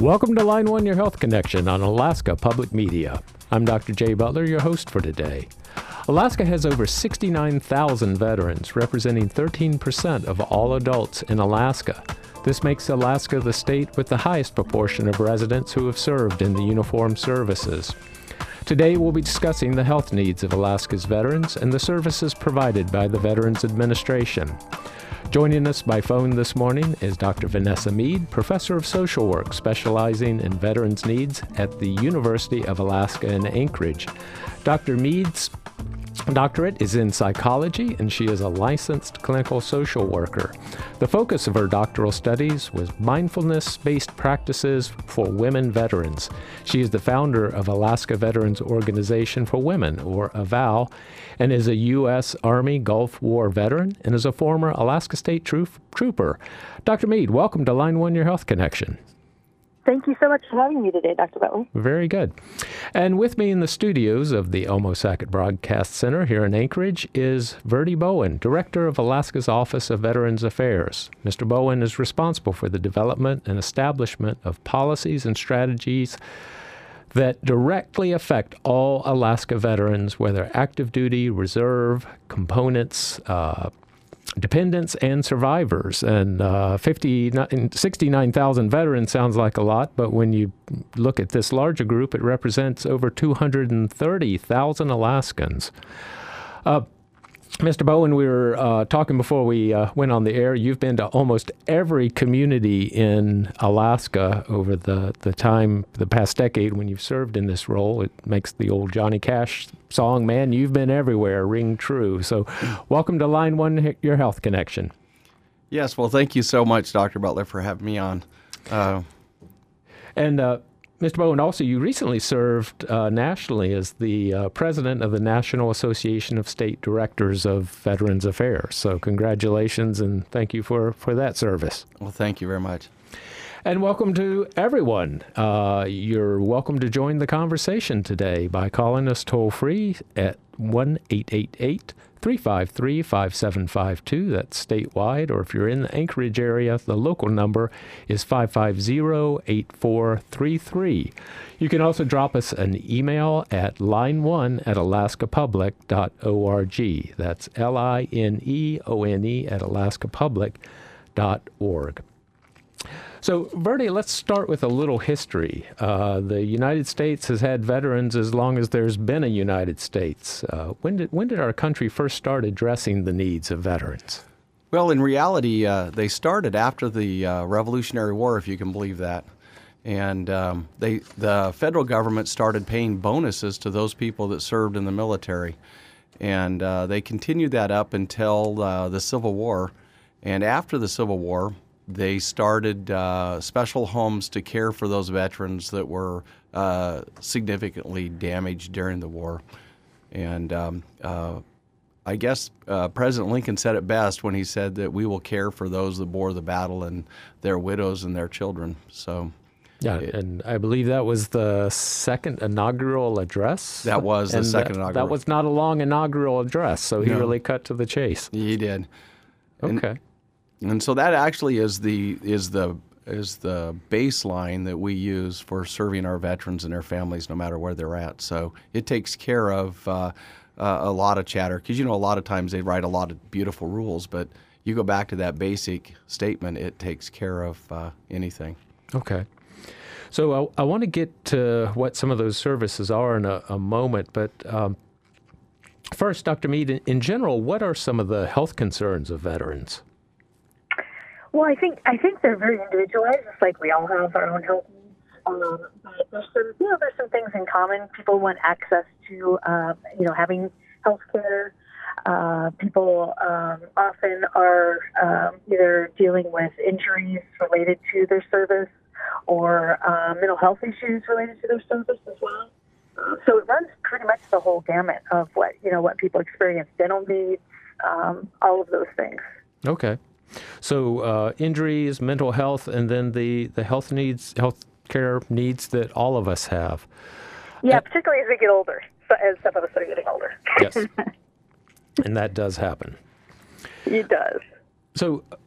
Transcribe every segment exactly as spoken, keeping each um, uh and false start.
Welcome to Line One, Your Health Connection on Alaska Public Media. I'm Doctor Jay Butler, your host for today. Alaska has over sixty-nine thousand veterans, representing thirteen percent of all adults in Alaska. This makes Alaska the state with the highest proportion of residents who have served in the uniformed services. Today, we'll be discussing the health needs of Alaska's veterans and the services provided by the Veterans Administration. Joining us by phone this morning is Doctor Vanessa Mead, Professor of Social Work, specializing in veterans' needs at the University of Alaska in Anchorage. Doctor Mead's doctorate is in psychology, and she is a licensed clinical social worker. The focus of her doctoral studies was mindfulness-based practices for women veterans. She is the founder of Alaska Veterans Organization for Women, or A V A W, and is a U S Army Gulf War veteran and is a former Alaska State troop, Trooper. Doctor Mead, welcome to Line One, Your Health Connection. Thank you so much for having me today, Doctor Butler. Very good. And with me in the studios of the Omo Sackett Broadcast Center here in Anchorage is Verdi Bowen, Director of Alaska's Office of Veterans Affairs. Mister Bowen is responsible for the development and establishment of policies and strategies that directly affect all Alaska veterans, whether active duty, reserve, components, uh, dependents, and survivors. And uh, sixty-nine thousand veterans sounds like a lot, but when you look at this larger group, it represents over two hundred thirty thousand Alaskans. Uh, Mister Bowen, we were uh, talking before we uh, went on the air. You've been to almost every community in Alaska over the, the time, the past decade when you've served in this role. It makes the old Johnny Cash song, "Man, You've Been Everywhere," ring true. So welcome to Line One, Your Health Connection. Yes, well, thank you so much, Doctor Butler, for having me on. Uh, and uh, Mister Bowen, also, you recently served uh, nationally as the uh, president of the National Association of State Directors of Veterans Affairs. So congratulations and thank you for, for that service. Well, thank you very much. And welcome to everyone. Uh, you're welcome to join the conversation today by calling us toll-free at one eight eight eight, three five three, five seven five two. That's statewide, or if you're in the Anchorage area, the local number is five five zero, eight four three three. You can also drop us an email at line one at alaska public dot org. That's L I N E O N E at alaska public dot org. So, Verdi, let's start with a little history. Uh, the United States has had veterans as long as there's been a United States. Uh, when did when did our country first start addressing the needs of veterans? Well, in reality, uh, they started after the uh, Revolutionary War, if you can believe that. And um, they the federal government started paying bonuses to those people that served in the military. And uh, they continued that up until uh, the Civil War. And after the Civil War, they started uh, special homes to care for those veterans that were uh, significantly damaged during the war. And um, uh, I guess uh, President Lincoln said it best when he said that we will care for those that bore the battle and their widows and their children. So, yeah, it, and I believe that was the second inaugural address. That was the and second that, inaugural. That was not a long inaugural address, so he no. really cut to the chase. He did. Okay. And, And so that actually is the is the is the baseline that we use for serving our veterans and their families, no matter where they're at. So it takes care of uh, uh, a lot of chatter, because you know a lot of times they write a lot of beautiful rules, but you go back to that basic statement, it takes care of uh, anything. Okay. So I, I want to get to what some of those services are in a, a moment, but um, first, Doctor Mead, in, in general, what are some of the health concerns of veterans? Well, I think I think they're very individualized, just like we all have our own health needs. Um, but there's some, you know, there's some things in common. People want access to, uh, you know, having health care. Uh, people um, often are um, either dealing with injuries related to their service or uh, mental health issues related to their service as well. Uh, so it runs pretty much the whole gamut of what you know what people experience: dental needs, um, all of those things. Okay. So uh, injuries, mental health, and then the, the health needs, health care needs that all of us have. Yeah, and, particularly as we get older, so, as some of us are getting older. Yes, and that does happen. It does. So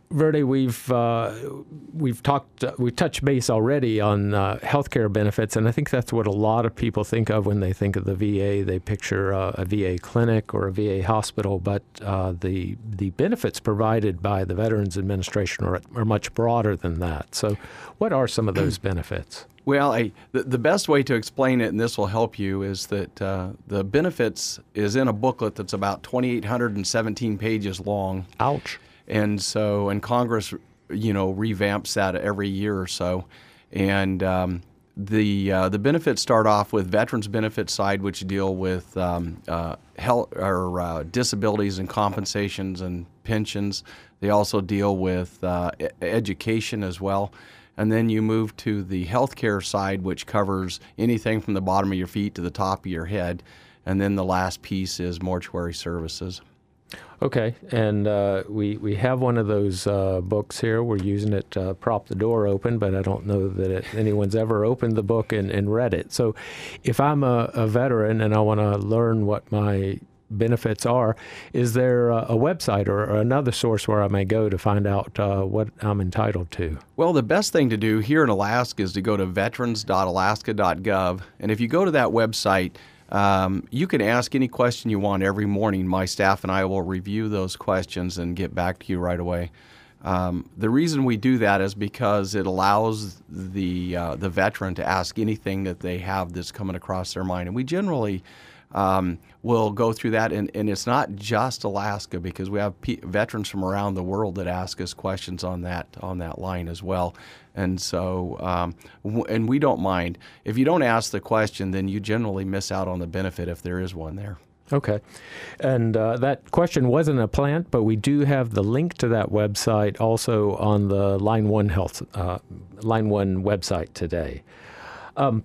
Verde, we've uh, we've talked uh, we touched base already on uh, healthcare benefits, and I think that's what a lot of people think of when they think of the V A. They picture uh, a V A clinic or a V A hospital, but uh, the the benefits provided by the Veterans Administration are, are much broader than that. So, what are some of those benefits? Well, I, the, the best way to explain it, and this will help you, is that uh, the benefits is in a booklet that's about two thousand eight hundred seventeen pages long. Ouch. And so, and Congress, you know, revamps that every year or so. And um, the uh, the benefits start off with veterans benefits side, which deal with um, uh, health or uh, disabilities and compensations and pensions. They also deal with uh, e- education as well. And then you move to the healthcare side, which covers anything from the bottom of your feet to the top of your head. And then the last piece is mortuary services. Okay, and uh, we we have one of those uh, books here. We're using it to prop the door open, but I don't know that it, anyone's ever opened the book and, and read it. So if I'm a, a veteran and I want to learn what my benefits are, is there a, a website or, or another source where I may go to find out uh, what I'm entitled to? Well, the best thing to do here in Alaska is to go to veterans dot alaska dot gov. And if you go to that website, Um, you can ask any question you want every morning. My staff and I will review those questions and get back to you right away. Um, the reason we do that is because it allows the uh, the veteran to ask anything that they have that's coming across their mind. And we generally um, will go through that. And, and it's not just Alaska, because we have P- veterans from around the world that ask us questions on that on that line as well. And so, um, w- and we don't mind. If you don't ask the question, then you generally miss out on the benefit if there is one there. Okay. And uh, that question wasn't a plant, but we do have the link to that website also on the Line One Health, uh, Line One website today. Um,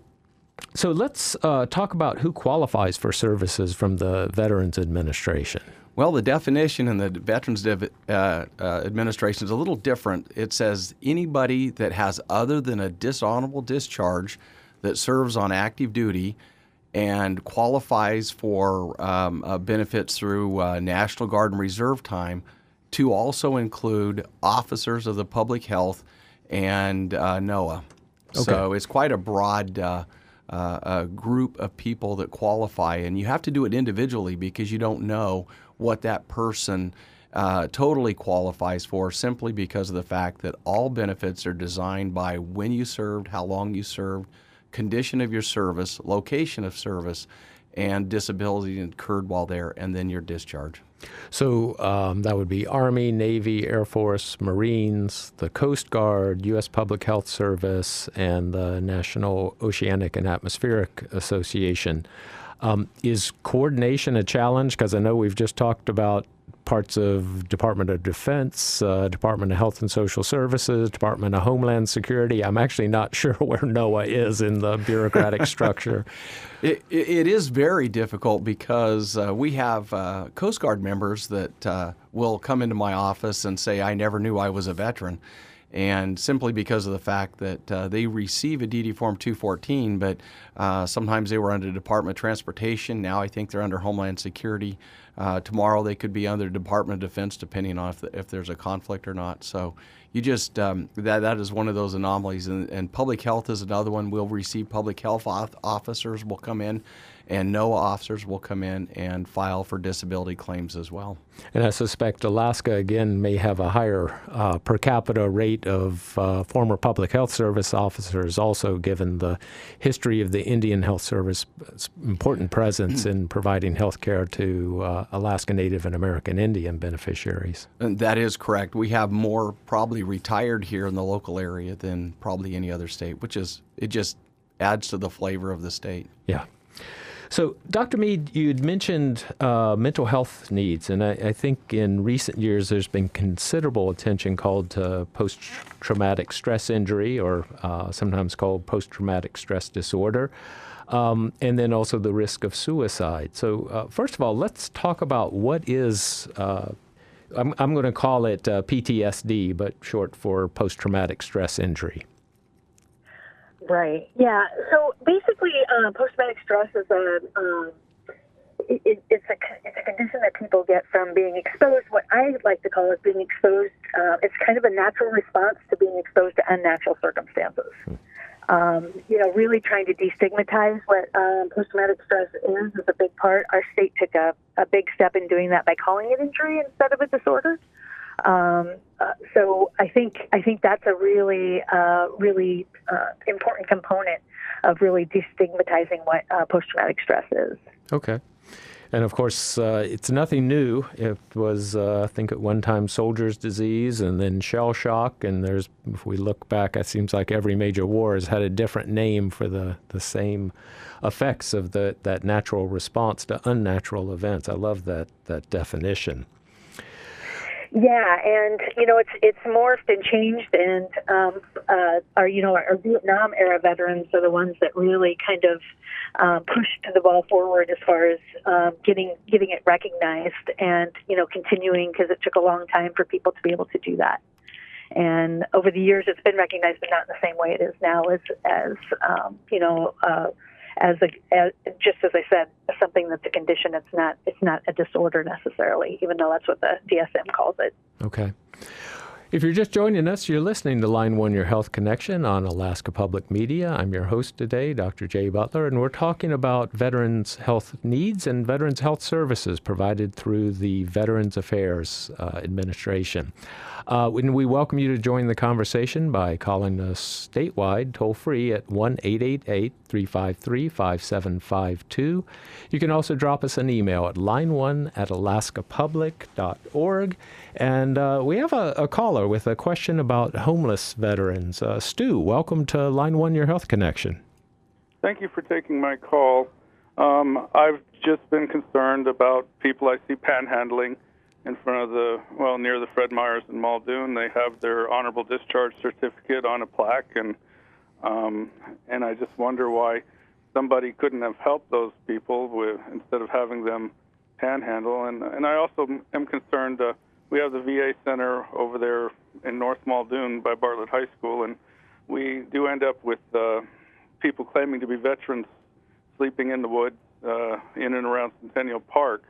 so let's uh, talk about who qualifies for services from the Veterans Administration. Well, the definition in the Veterans Div- uh, uh, Administration is a little different. It says anybody that has other than a dishonorable discharge that serves on active duty and qualifies for um, uh, benefits through uh, National Guard and Reserve time to also include officers of the public health and uh, NOAA. Okay. So it's quite a broad uh, uh, a group of people that qualify, and you have to do it individually because you don't know what that person uh, totally qualifies for, simply because of the fact that all benefits are designed by when you served, how long you served, condition of your service, location of service, and disability incurred while there, and then your discharge. So um, that would be Army, Navy, Air Force, Marines, the Coast Guard, U S Public Health Service, and the National Oceanic and Atmospheric Association. Um, is coordination a challenge? Because I know we've just talked about parts of Department of Defense, uh, Department of Health and Social Services, Department of Homeland Security. I'm actually not sure where NOAA is in the bureaucratic structure. It, it is very difficult because uh, we have uh, Coast Guard members that uh, will come into my office and say, I never knew I was a veteran. And simply because of the fact that uh, they receive a D D Form two fourteen, but uh, sometimes they were under Department of Transportation. Now I think they're under Homeland Security. Uh, tomorrow they could be under Department of Defense, depending on if, the, if there's a conflict or not. So you just, um, that that is one of those anomalies. And, and public health is another one. We'll receive public health officers will come in, and NOAA officers will come in and file for disability claims as well. And I suspect Alaska, again, may have a higher uh, per capita rate of uh, former public health service officers, also given the history of the Indian Health Service's important presence in providing health care to uh, Alaska Native and American Indian beneficiaries. And that is correct. We have more probably retired here in the local area than probably any other state, which is, it just adds to the flavor of the state. Yeah. So, Doctor Mead, you had mentioned uh, mental health needs, and I, I think in recent years there's been considerable attention called to post-traumatic stress injury, or uh, sometimes called post-traumatic stress disorder, um, and then also the risk of suicide. So, uh, first of all, let's talk about what is, uh, I'm, I'm going to call it uh, P T S D, but short for post-traumatic stress injury. Right. Yeah. So basically, uh, post-traumatic stress is a um, it, it, it's a it's a condition that people get from being exposed. What I like to call is being exposed. Uh, it's kind of a natural response to being exposed to unnatural circumstances. Um, you know, really trying to destigmatize what um, post-traumatic stress is is a big part. Our state took a, a big step in doing that by calling it injury instead of a disorder. Um, uh, so I think I think that's a really uh, really uh, important component of really destigmatizing what uh, post-traumatic stress is. Okay. And of course, uh, it's nothing new. It was, uh, I think, at one time soldier's disease and then shell shock. And there's, if we look back, it seems like every major war has had a different name for the, the same effects of the, that natural response to unnatural events. I love that, that definition. Yeah, and you know it's it's morphed and changed, and um, uh, our you know our Vietnam era veterans are the ones that really kind of um, pushed the ball forward as far as um, getting getting it recognized, and you know continuing because it took a long time for people to be able to do that. And over the years, it's been recognized, but not in the same way it is now as as um, you know. Uh, As, a, as just as I said, something that's a condition. It's not. It's not a disorder necessarily, even though that's what the D S M calls it. Okay. If you're just joining us, you're listening to Line One, Your Health Connection on Alaska Public Media. I'm your host today, Doctor Jay Butler, and we're talking about veterans' health needs and veterans' health services provided through the Veterans Affairs uh, Administration. Uh, and we welcome you to join the conversation by calling us statewide, toll-free at one eight eight eight, three five three, five seven five two. You can also drop us an email at line one at alaska public dot org. And uh, we have a, a caller with a question about homeless veterans. Uh, Stu, welcome to Line One, Your Health Connection. Thank you for taking my call. Um, I've just been concerned about people I see panhandling in front of the, well, near the Fred Meyers in Muldoon. They have their honorable discharge certificate on a plaque, and um, and I just wonder why somebody couldn't have helped those people with instead of having them panhandle. And and I also am concerned. Uh, we have the V A center over there in North Muldoon by Bartlett High School, and we do end up with uh, people claiming to be veterans sleeping in the woods uh, in and around Centennial Park.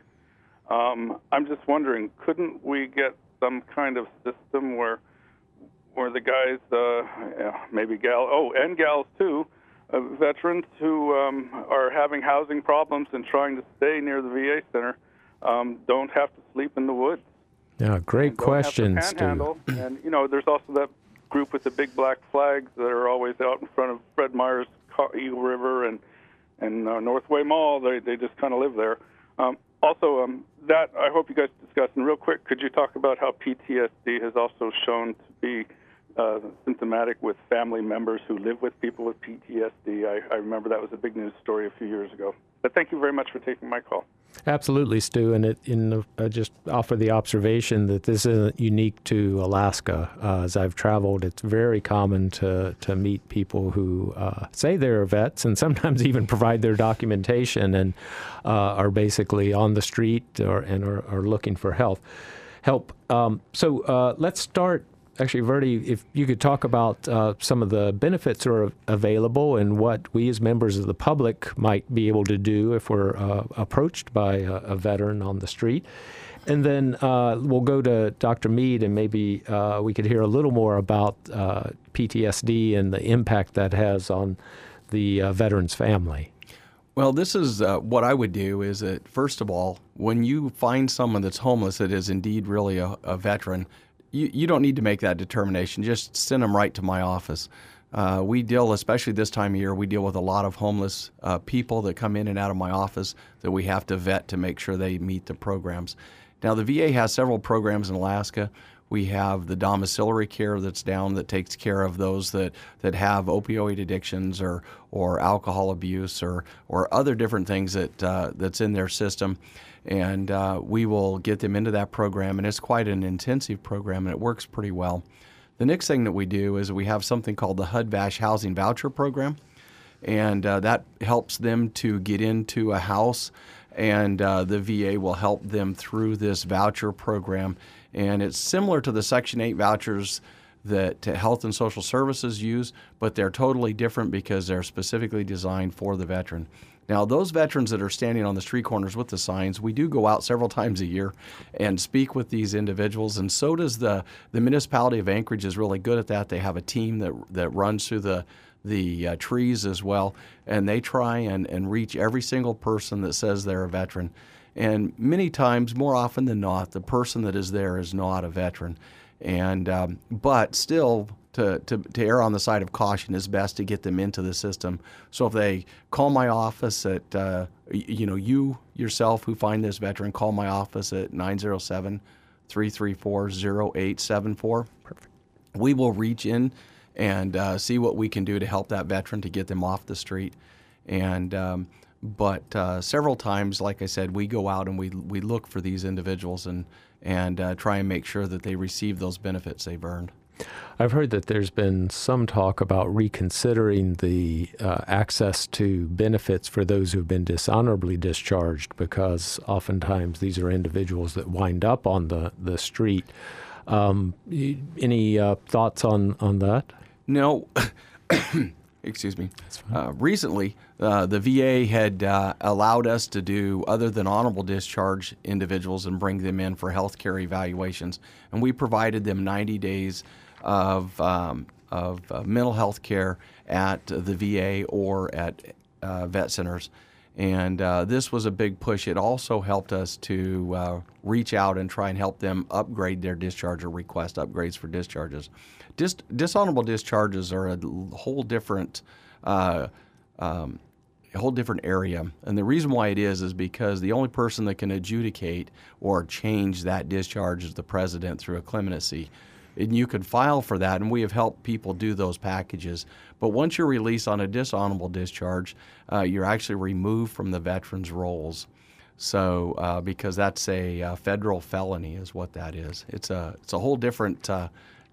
Um, I'm just wondering, couldn't we get some kind of system where where the guys, uh, yeah, maybe gal, oh, and gals too, uh, veterans who um, are having housing problems and trying to stay near the V A center um, don't have to sleep in the woods? Yeah, great question, Stu. And, you know, there's also that group with the big black flags that are always out in front of Fred Meyers, Eagle River, and, and uh, Northway Mall. They, they just kind of live there. Um, Also, um, that I hope you guys discuss. And real quick, could you talk about how P T S D has also shown to be uh, symptomatic with family members who live with people with P T S D? I, I remember that was a big news story a few years ago. But thank you very much for taking my call. Absolutely, Stu. And it, in the, uh, just offer the observation that this isn't unique to Alaska. Uh, as I've traveled, it's very common to, to meet people who uh, say they're vets and sometimes even provide their documentation and uh, are basically on the street or and are, are looking for health help. Um, so uh, let's start. Actually, Verdi, if you could talk about uh, some of the benefits that are available and what we as members of the public might be able to do if we're uh, approached by a, a veteran on the street. And then uh, we'll go to Doctor Mead, and maybe uh, we could hear a little more about uh, P T S D and the impact that has on the uh, veteran's family. Well, this is uh, what I would do is that, first of all, when you find someone that's homeless that is indeed really a, a veteran, You, you don't need to make that determination. Just send them right to my office. Uh, we deal, especially this time of year, we deal with a lot of homeless uh, people that come in and out of my office that we have to vet to make sure they meet the programs. Now, the V A has several programs in Alaska. We have the domiciliary care that's down that takes care of those that, that have opioid addictions or or alcohol abuse or or other different things that uh, that's in their system. And uh, we will get them into that program, and it's quite an intensive program, and it works pretty well. The next thing that we do is we have something called the H U D-V A S H Housing Voucher Program, and uh, that helps them to get into a house, and uh, the V A will help them through this voucher program. And it's similar to the Section eight vouchers that Health and Social Services use, but they're totally different because they're specifically designed for the veteran. Now, those veterans that are standing on the street corners with the signs, we do go out several times a year and speak with these individuals, and so does the, the municipality of Anchorage is really good at that. They have a team that that runs through the the uh, trees as well, and they try and, and reach every single person that says they're a veteran. And many times, more often than not, the person that is there is not a veteran. And um, but still, to, to, to err on the side of caution is best to get them into the system. So if they call my office at, uh, you know, you yourself who find this veteran, call my office at nine oh seven, three three four, oh eight seven four. Perfect. We will reach in and uh, see what we can do to help that veteran to get them off the street. And um, but uh, several times, like I said, we go out and we we look for these individuals and and uh, try and make sure that they receive those benefits they've earned. I've heard that there's been some talk about reconsidering the uh, access to benefits for those who've been dishonorably discharged, because oftentimes these are individuals that wind up on the, the street. Um, any uh, thoughts on, on that? No. Excuse me. Uh, recently, uh, the V A had uh, allowed us to do other than honorable discharge individuals and bring them in for health care evaluations. And we provided them ninety days of, um, of uh, mental health care at the V A or at uh, vet centers. And uh, this was a big push. It also helped us to uh, reach out and try and help them upgrade their discharge or request upgrades for discharges. Dis- dishonorable discharges are a whole different, uh, um, a whole different area, and the reason why it is is because the only person that can adjudicate or change that discharge is the president through a clemency. And you could file for that, and we have helped people do those packages. But once you're released on a dishonorable discharge, uh, you're actually removed from the veterans' rolls. So, uh, because that's a uh, federal felony, is what that is. It's a it's a whole different. Uh,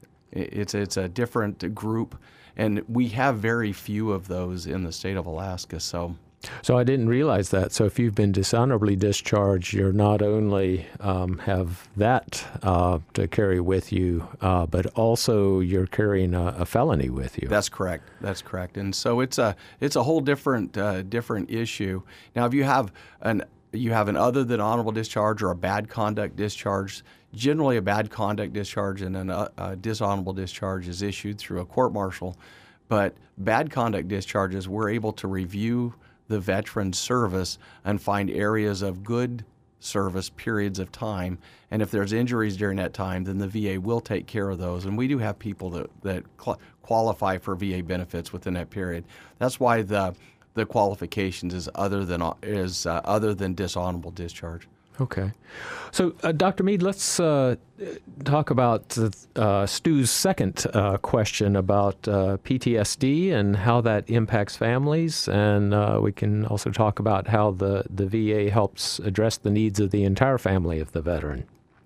it's it's a different group, and we have very few of those in the state of Alaska. So. So I didn't realize that. So if you've been dishonorably discharged, you're not only um, have that uh, to carry with you, uh, but also you're carrying a, a felony with you. That's correct. That's correct. And so it's a it's a whole different uh, different issue. Now, if you have an you have an other than honorable discharge or a bad conduct discharge, generally a bad conduct discharge and an, uh, a dishonorable discharge is issued through a court martial. But bad conduct discharges, we're able to review the veteran's service and find areas of good service periods of time. And if there's injuries during that time, then the V A will take care of those. And we do have people that, that cl- qualify for V A benefits within that period. That's why the the qualifications is other than is uh, other than dishonorable discharge. Okay. So, uh, Doctor Mead, let's uh, talk about uh, Stu's second uh, question about uh, P T S D and how that impacts families. And uh, we can also talk about how the, the V A helps address the needs of the entire family of the veteran.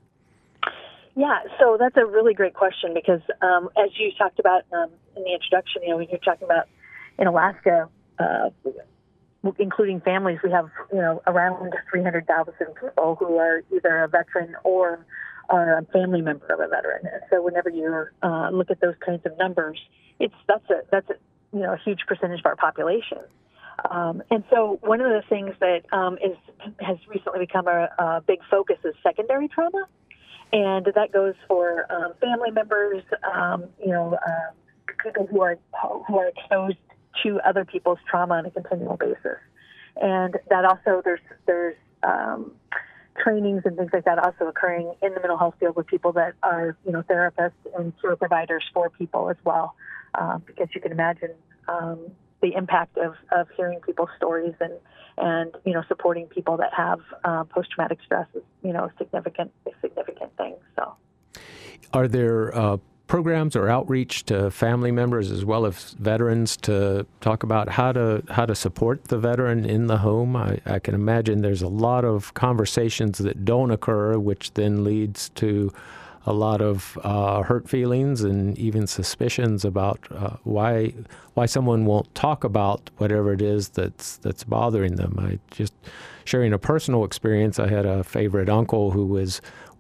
Yeah, so that's a really great question because um, as you talked about um, in the introduction, you know, when you're talking about in Alaska, uh, including families, we have, you know, around three hundred thousand people who are either a veteran or are a family member of a veteran. And so whenever you uh, look at those kinds of numbers, it's that's a that's a you know a huge percentage of our population. Um, and so one of the things that um, is has recently become a, a big focus is secondary trauma, and that goes for um, family members, um, you know, uh, people who are who are exposed to other people's trauma on a continual basis. And that also, there's there's um, trainings and things like that also occurring in the mental health field with people that are, you know, therapists and care providers for people as well. Um, because you can imagine um, the impact of, of hearing people's stories and, and, you know, supporting people that have uh, post-traumatic stress is, you know, a significant, a significant thing. So, are there uh, programs or outreach to family members as well as veterans to talk about how to how to support the veteran in the home? I, I can imagine there's a lot of conversations that don't occur, which then leads to a lot of uh, hurt feelings and even suspicions about uh, why why someone won't talk about whatever it is that's that's bothering them. I just sharing a personal experience. I had a favorite uncle who was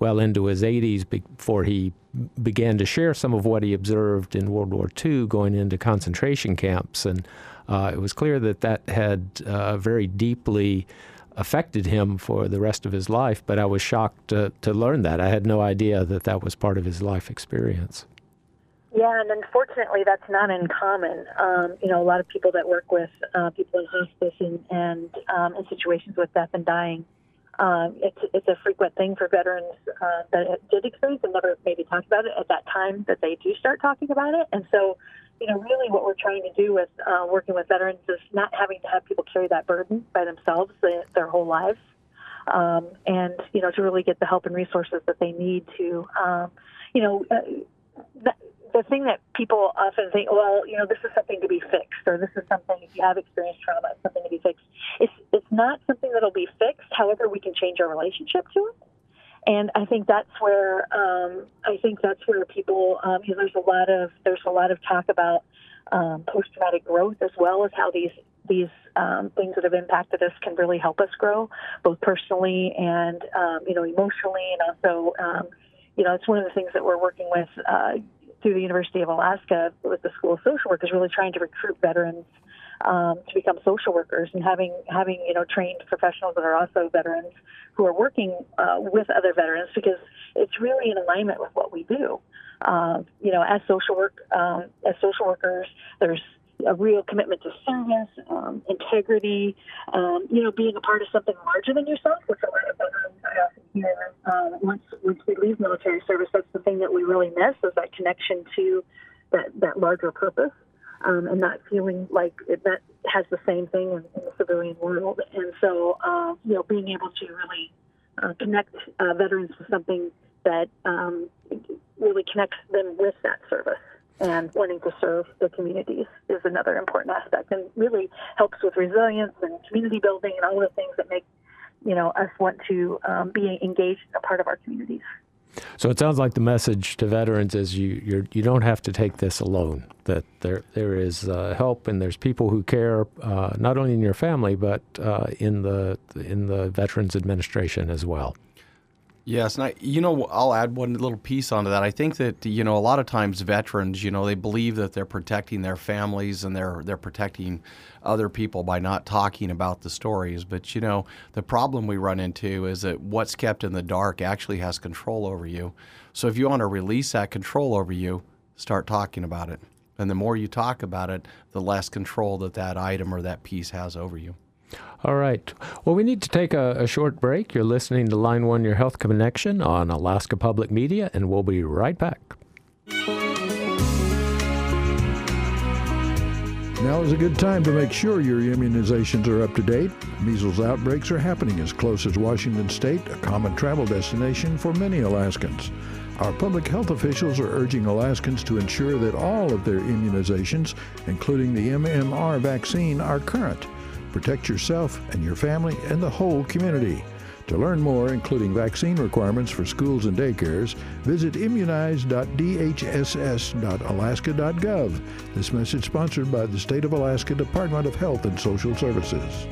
well into his eighties before he began to share some of what he observed in World War Two going into concentration camps. And uh, it was clear that that had uh, very deeply affected him for the rest of his life. But I was shocked to, to learn that. I had no idea that that was part of his life experience. Yeah, and unfortunately, that's not uncommon. Um, you know, a lot of people that work with uh, people in hospice and, and um, in situations with death and dying, um, it's it's a frequent thing for veterans uh, that did experience and never maybe talked about it at that time that they do start talking about it. And so, you know, really what we're trying to do with uh, working with veterans is not having to have people carry that burden by themselves their, their whole lives, um, and, you know, to really get the help and resources that they need to, um, you know, uh, that, the thing that people often think, well, you know, this is something to be fixed, or this is something, if you have experienced trauma, it's something to be fixed. It's it's not something that'll be fixed. However, we can change our relationship to it. And I think that's where um, I think that's where people, um, you know, there's a lot of there's a lot of talk about um, post-traumatic growth, as well as how these these um, things that have impacted us can really help us grow, both personally and um, you know, emotionally, and also um, you know, it's one of the things that we're working with. Uh, through the University of Alaska with the School of Social Work, is really trying to recruit veterans um, to become social workers, and having, having you know, trained professionals that are also veterans who are working uh, with other veterans, because it's really in alignment with what we do. Uh, you know, as social work, um, as social workers, there's a real commitment to service, um, integrity, um, you know, being a part of something larger than yourself, which a lot of veterans I often hear uh, once, once we leave military service, that's the thing that we really miss, is that connection to that, that larger purpose, um, and not feeling like it, that has the same thing in, in the civilian world. And so, uh, you know, being able to really uh, connect uh, veterans to something that um, really connects them with that service and wanting to serve the communities is another important aspect, and really helps with resilience and community building and all of the things that make, you know, us want to um, be engaged in a part of our communities. So it sounds like the message to veterans is you you're, you don't have to take this alone, that there there is uh, help, and there's people who care, uh, not only in your family, but uh, in the in the Veterans Administration as well. Yes, and I, you know, I'll add one little piece onto that. I think that, you know, a lot of times veterans, you know, they believe that they're protecting their families and they're they're protecting other people by not talking about the stories. But, you know, the problem we run into is that what's kept in the dark actually has control over you. So if you want to release that control over you, start talking about it. And the more you talk about it, the less control that that item or that piece has over you. All right. Well, we need to take a, a short break. You're listening to Line One, Your Health Connection on Alaska Public Media, and we'll be right back. Now is a good time to make sure your immunizations are up to date. Measles outbreaks are happening as close as Washington State, a common travel destination for many Alaskans. Our public health officials are urging Alaskans to ensure that all of their immunizations, including the M M R vaccine, are current. Protect yourself and your family and the whole community. To learn more, including vaccine requirements for schools and daycares, visit immunize dot d h s s dot alaska dot gov. This message sponsored by the State of Alaska Department of Health and Social Services.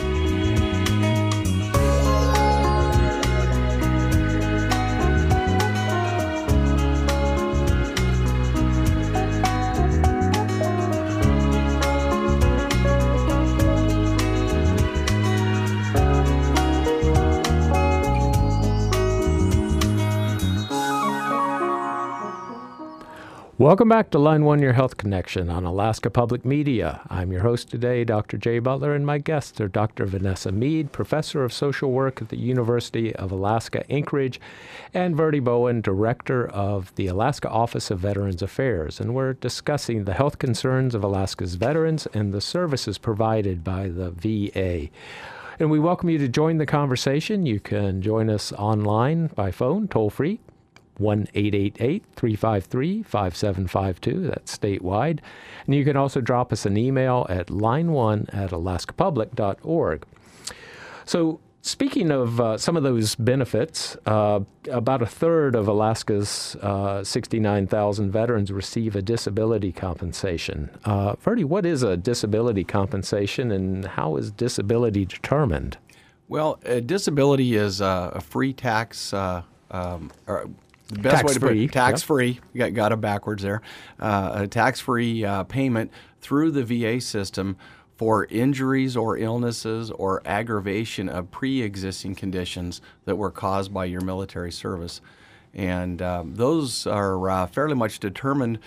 Welcome back to Line One, Your Health Connection on Alaska Public Media. I'm your host today, Doctor Jay Butler, and my guests are Doctor Vanessa Mead, Professor of Social Work at the University of Alaska Anchorage, and Verdi Bowen, Director of the Alaska Office of Veterans Affairs. And we're discussing the health concerns of Alaska's veterans and the services provided by the V A. And we welcome you to join the conversation. You can join us online by phone, toll-free, one eight eight eight, three five three, five seven five two. That's statewide. And you can also drop us an email at line one at alaska public dot org. So speaking of uh, some of those benefits, uh, about a third of Alaska's uh, sixty-nine thousand veterans receive a disability compensation. Uh, Verdi, what is a disability compensation, and how is disability determined? Well, uh, disability is uh, a free tax uh um, or the best way to put it, tax-free. You got, got it backwards there. Uh, a tax-free uh, payment through the V A system for injuries or illnesses or aggravation of pre-existing conditions that were caused by your military service. And um, those are uh, fairly much determined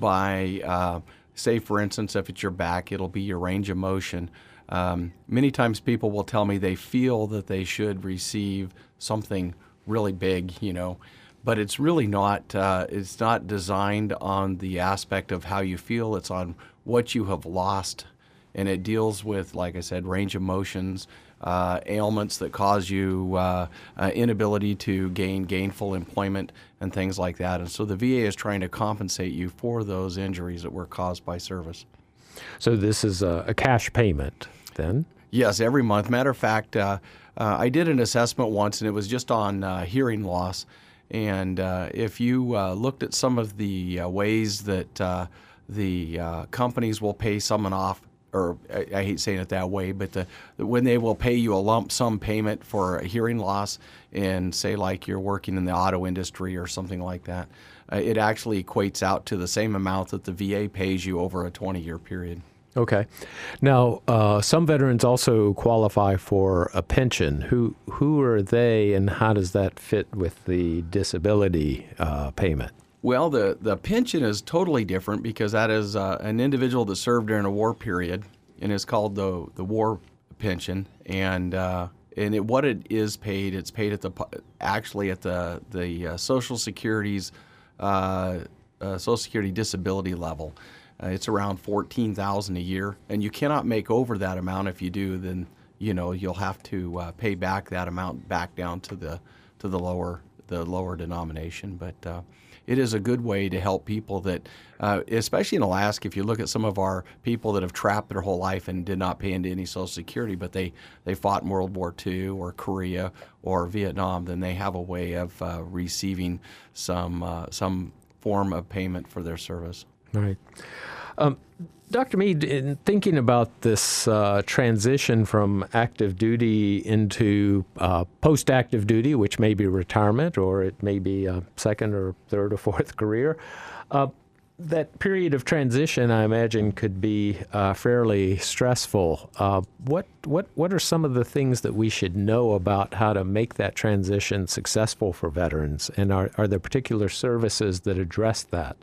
by, uh, say, for instance, if it's your back, it'll be your range of motion. Um, many times people will tell me they feel that they should receive something really big, you know, but it's really not, uh, it's not designed on the aspect of how you feel. It's on what you have lost. And it deals with, like I said, range of motions, uh, ailments that cause you uh, uh, inability to gain gainful employment and things like that. And so the V A is trying to compensate you for those injuries that were caused by service. So this is a, a cash payment then? Yes, every month. Matter of fact, uh, uh, I did an assessment once, and it was just on uh, hearing loss. And uh, if you uh, looked at some of the uh, ways that uh, the uh, companies will pay someone off, or I, I hate saying it that way, but the, when they will pay you a lump sum payment for a hearing loss, and say like you're working in the auto industry or something like that, uh, it actually equates out to the same amount that the V A pays you over a twenty-year period. Okay. Now, uh, some veterans also qualify for a pension. Who who are they, and how does that fit with the disability uh, payment? Well, the, the pension is totally different because that is uh, an individual that served during a war period, and it's called the the war pension. And uh, and it, what it is paid, it's paid at the actually at the the uh, Social Security's uh, uh, Social Security disability level. Uh, it's around fourteen thousand dollars a year, and you cannot make over that amount. If you do, then you know you'll have to uh, pay back that amount back down to the to the lower the lower denomination. But uh, it is a good way to help people that, uh, especially in Alaska, if you look at some of our people that have trapped their whole life and did not pay into any Social Security, but they, they fought in World War Two or Korea or Vietnam, then they have a way of uh, receiving some uh, some form of payment for their service. Right. Um, Doctor Mead, in thinking about this uh, transition from active duty into uh, post-active duty, which may be retirement or it may be a second or third or fourth career, uh, that period of transition, I imagine, could be uh, fairly stressful. Uh, what what what are some of the things that we should know about how to make that transition successful for veterans, and are are there particular services that address that?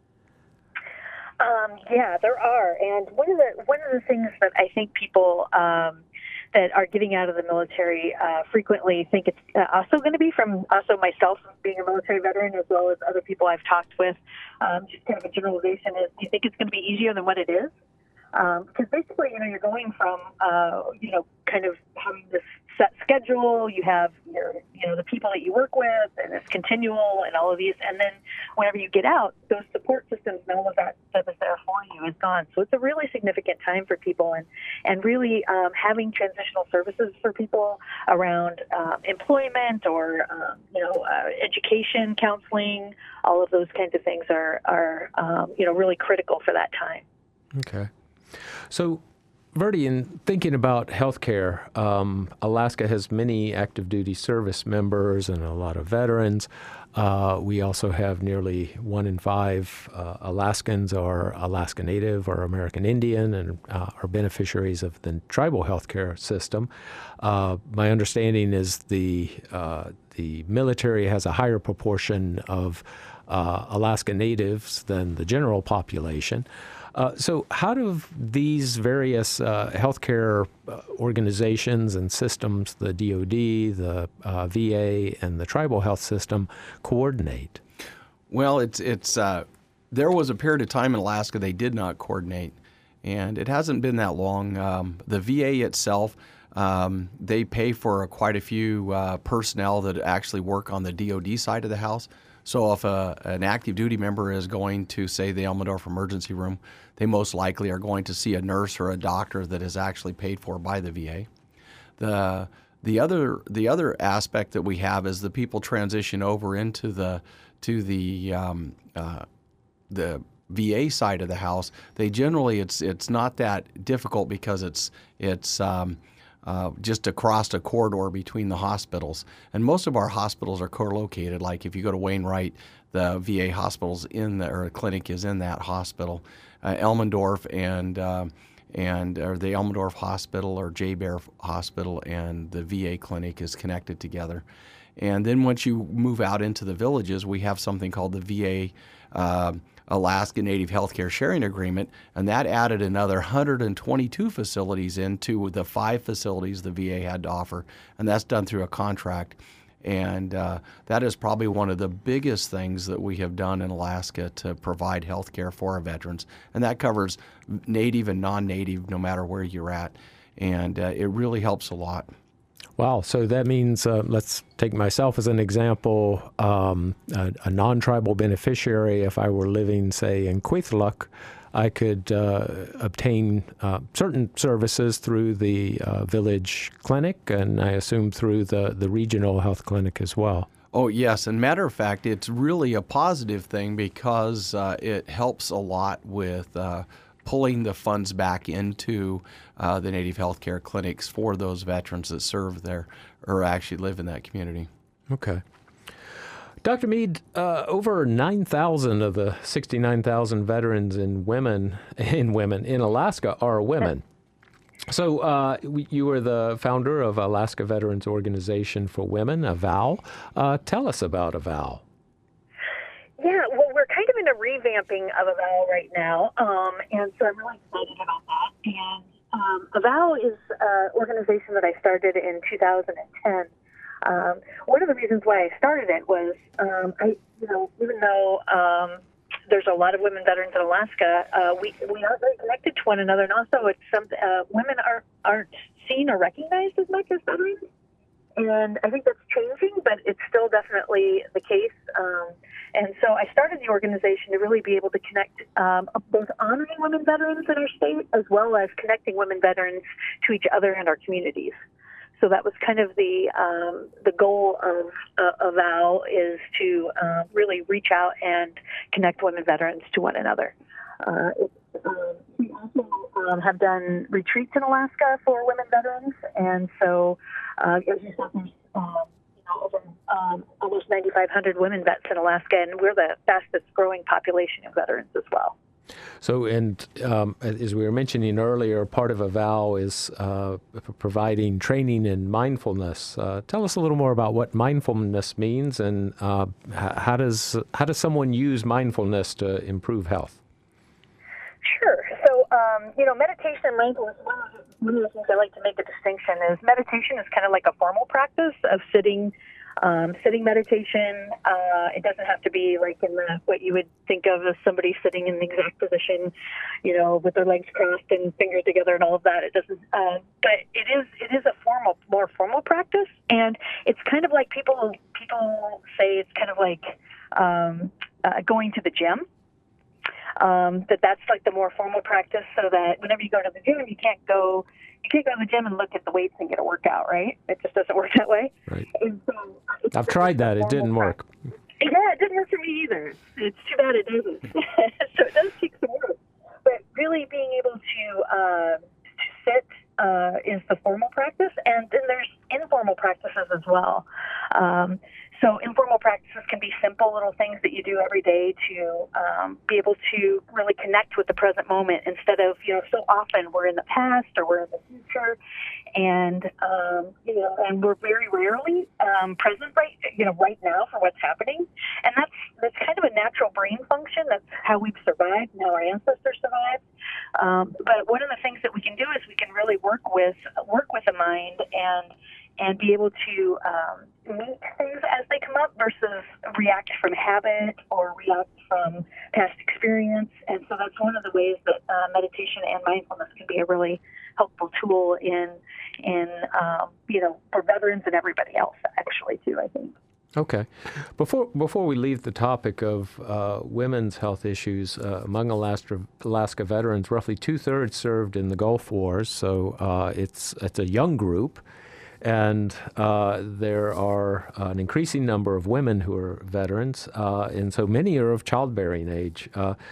Um, yeah, there are, and one of the one of the things that I think people um, that are getting out of the military uh, frequently think it's uh, also going to be from also myself being a military veteran, as well as other people I've talked with. Um, just kind of a generalization is, do you think it's going to be easier than what it is? Um, because basically, you know, you're going from uh, you know, kind of having this set schedule. You have your, you know, the people that you work with, and it's continual, and all of these. And then whenever you get out, those support systems and all of that that was there for you is gone. So it's a really significant time for people, and and really um, having transitional services for people around um, employment or um, you know uh, education, counseling, all of those kinds of things are are um, you know really critical for that time. Okay. So, Verdi, in thinking about healthcare, um, Alaska has many active duty service members and a lot of veterans. Uh, we also have nearly one in five uh, Alaskans are Alaska Native or American Indian and uh, are beneficiaries of the tribal healthcare system. Uh, my understanding is the uh, the military has a higher proportion of uh, Alaska Natives than the general population. Uh, so how do these various uh, healthcare uh, organizations and systems, the D O D, the uh, V A, and the tribal health system, coordinate? Well, it's it's uh, there was a period of time in Alaska they did not coordinate, and it hasn't been that long. Um, the V A itself, um, they pay for quite a few uh, personnel that actually work on the D O D side of the house. So if a, an active duty member is going to, say, the Elmendorf emergency room, they most likely are going to see a nurse or a doctor that is actually paid for by the V A. The the other the other aspect that we have is the people transition over into the to the um, uh, the V A side of the house. They generally it's it's not that difficult because it's it's um, uh, just across a corridor between the hospitals. And most of our hospitals are co-located. Like if you go to Wainwright, the V A hospitals in the, or the clinic is in that hospital. Uh, Elmendorf and uh, and or the Elmendorf Hospital or J. Bear Hospital and the V A clinic is connected together. And then once you move out into the villages, we have something called the V A uh, Alaska Native Healthcare Sharing Agreement, and that added another one hundred twenty-two facilities into the five facilities the V A had to offer, and that's done through a contract. And uh, that is probably one of the biggest things that we have done in Alaska to provide health care for our veterans. And that covers Native and non-Native, no matter where you're at. And uh, it really helps a lot. Wow. So that means, uh, let's take myself as an example, um, a, a non-tribal beneficiary. If I were living, say, in Kwethluk, I could uh, obtain uh, certain services through the uh, village clinic, and I assume through the, the regional health clinic as well. Oh, yes. And matter of fact, it's really a positive thing because uh, it helps a lot with uh, pulling the funds back into uh, the Native Healthcare clinics for those veterans that serve there or actually live in that community. Okay. Doctor Mead, uh, over nine thousand of the sixty-nine thousand veterans in women in women in Alaska are women. So uh, you are the founder of Alaska Veterans Organization for Women, A V A L. Uh, tell us about A V A L. Yeah, well, we're kind of in a revamping of A V A L right now, um, and so I'm really excited about that. And um, A V A L is an organization that I started in two thousand ten. Um, one of the reasons why I started it was, um, I, you know, even though um, there's a lot of women veterans in Alaska, uh, we we aren't very connected to one another, and also it's some uh, women aren't aren't seen or recognized as much as veterans. And I think that's changing, but it's still definitely the case. Um, and so I started the organization to really be able to connect um, both honoring women veterans in our state as well as connecting women veterans to each other and our communities. So that was kind of the um, the goal of uh, of A V A L is to uh, really reach out and connect women veterans to one another. Uh, it, um, we also um, have done retreats in Alaska for women veterans, and so uh, as you said, there's um, you know, over um, almost ninety-five hundred women vets in Alaska, and we're the fastest growing population of veterans as well. So, and um, as we were mentioning earlier, part of A V A L is uh, providing training in mindfulness. Uh, tell us a little more about what mindfulness means, and uh, how does how does someone use mindfulness to improve health? Sure. So, um, you know, meditation and mindfulness, one of, the, one of the things I like to make a distinction is meditation is kind of like a formal practice of sitting, um, sitting meditation. Uh, it doesn't have to be like in the, what you would think of as somebody sitting in the exact position, you know, with their legs crossed and fingers together and all of that. It doesn't, uh, but it is, it is a formal, more formal practice. And it's kind of like people, people say it's kind of like um, uh, going to the gym. Um, that that's like the more formal practice, so that whenever you go to the gym, you can't go you can't go to the gym and look at the weights and get a workout, right? It just doesn't work that way. Right. And so it's I've tried that. It didn't work. Practice. Yeah, it didn't work for me either. It's too bad it doesn't. So it does take some work. But really being able to, uh, to sit uh, is the formal practice, and then there's informal practices as well. Um, So informal practices can be simple little things that you do every day to um, be able to really connect with the present moment instead of, you know, so often we're in the past or we're in the future, and um, you know, and we're very rarely um, present right, you know, right now for what's happening, and that's that's kind of a natural brain function. That's how we've survived and how our ancestors survived. Um, but one of the things that we can do is we can really work with work with the mind and. and be able to um, meet things as they come up versus react from habit or react from past experience. And so that's one of the ways that uh, meditation and mindfulness can be a really helpful tool in, in um, you know, for veterans and everybody else, actually, too, I think. Okay. Before before we leave the topic of uh, women's health issues, uh, among Alaska, Alaska veterans, roughly two-thirds served in the Gulf Wars, so uh, it's it's a young group. And uh, there are an increasing number of women who are veterans, uh, and so many are of childbearing age. Uh,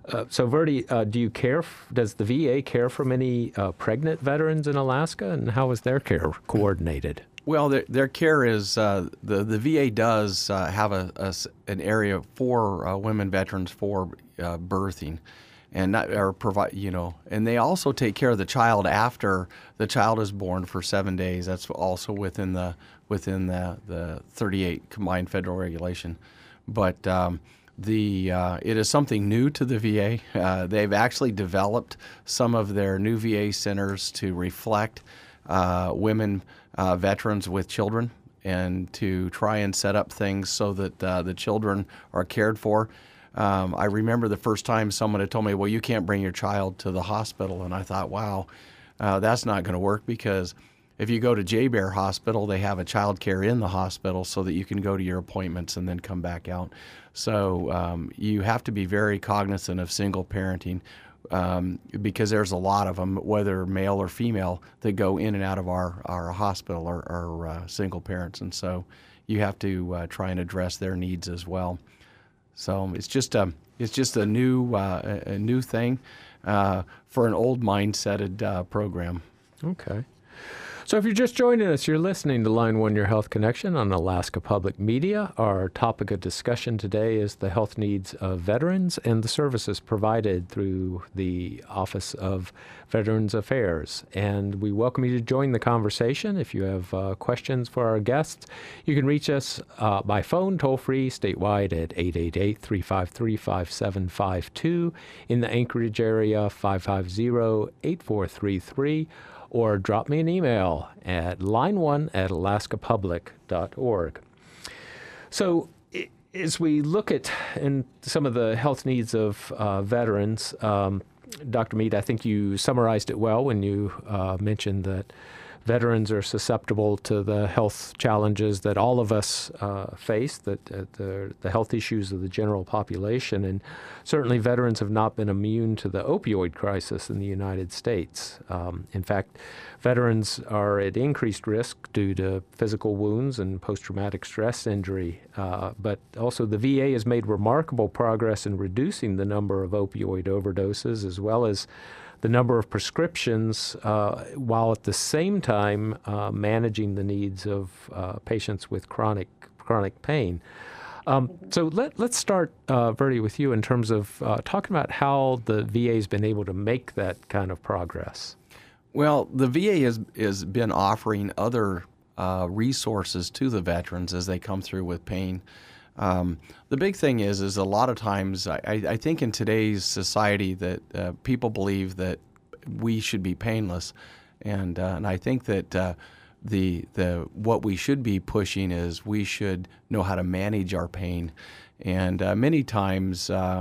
Uh, so, Verdi, uh, do you care? F- does the V A care for many uh, pregnant veterans in Alaska, and how is their care coordinated? Well, their, their care is uh, the the V A does uh, have a, a an area for uh, women veterans for uh, birthing, and not, or provide you know, and they also take care of the child after the child is born for seven days. That's also within the within the the thirty-eight combined federal regulation, but. Um, The uh, it is something new to the V A. Uh, they've actually developed some of their new V A centers to reflect uh, women uh, veterans with children, and to try and set up things so that uh, the children are cared for. Um, I remember the first time someone had told me, "Well, you can't bring your child to the hospital," and I thought, "Wow, uh, that's not going to work," because if you go to J-Bear Hospital, they have a child care in the hospital so that you can go to your appointments and then come back out. So um, you have to be very cognizant of single parenting um, because there's a lot of them, whether male or female, that go in and out of our, our hospital or, or uh, single parents. And so you have to uh, try and address their needs as well. So it's just a, it's just a new, uh, a new thing uh, for an old mindseted uh, program. Okay. So if you're just joining us, you're listening to Line One Your Health Connection on Alaska Public Media. Our topic of discussion today is the health needs of veterans and the services provided through the Office of Veterans Affairs. And we welcome you to join the conversation. If you have uh, questions for our guests, you can reach us uh, by phone, toll-free, statewide at eight eight eight, three five three, five seven five two. In the Anchorage area, five five zero, eight four three three. Or drop me an email at line one at alaska public dot org. So as we look at in some of the health needs of uh, veterans, um, Doctor Mead, I think you summarized it well when you uh, mentioned that veterans are susceptible to the health challenges that all of us uh, face, that uh, the, the health issues of the general population. And certainly veterans have not been immune to the opioid crisis in the United States. Um, in fact, veterans are at increased risk due to physical wounds and post-traumatic stress injury. Uh, but also the V A has made remarkable progress in reducing the number of opioid overdoses, as well as the number of prescriptions, uh, while at the same time uh, managing the needs of uh, patients with chronic chronic pain. Um, so let, let's start, uh, Verdi, with you in terms of uh, talking about how the V A has been able to make that kind of progress. Well, the V A has, has been offering other uh, resources to the veterans as they come through with pain. Um, the big thing is, is a lot of times, I, I think in today's society that uh, people believe that we should be painless, and uh, and I think that uh, the the what we should be pushing is we should know how to manage our pain, and uh, many times uh,